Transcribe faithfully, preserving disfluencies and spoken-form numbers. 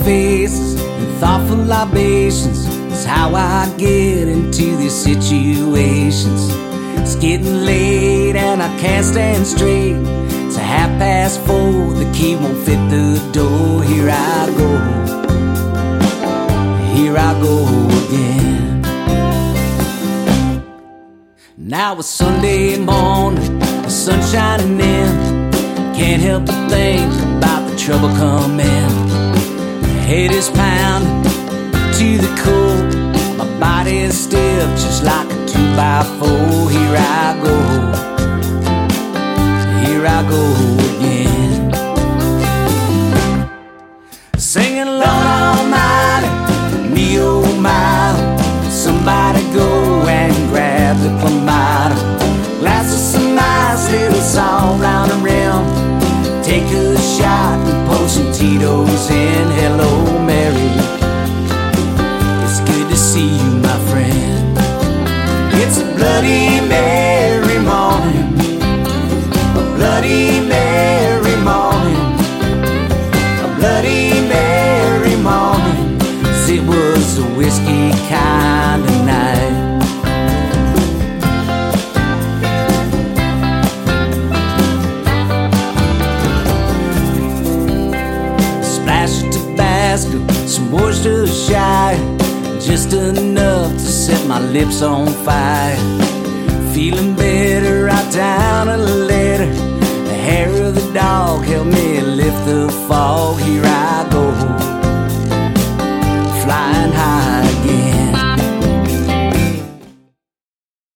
faces and thoughtful libations is how I get into these situations. It's getting late and I can't stand straight. It's a half past four, the key won't fit the door. Here I go, here I go again. Now it's Sunday morning, the sun shining in. Can't help but think about the trouble coming. My head is pounding to the core. My body is stiff just like a two by four. Here I go, here I go again. Singing Lord Almighty, me oh my. Somebody go and grab the clamato. Glass of some nice little salt round the rim. Take a shot and pour some Tito's in. Hello Mary, it's good to see you my friend. It's a Bloody Mary morning, a Bloody Mary morning, a Bloody Mary morning. 'Cause it was a whiskey kind of night. Splash of Tabasco, some Worcestershire, just enough to set my lips on fire. Feeling better, write down a letter. The hair of the dog helped me lift the fog.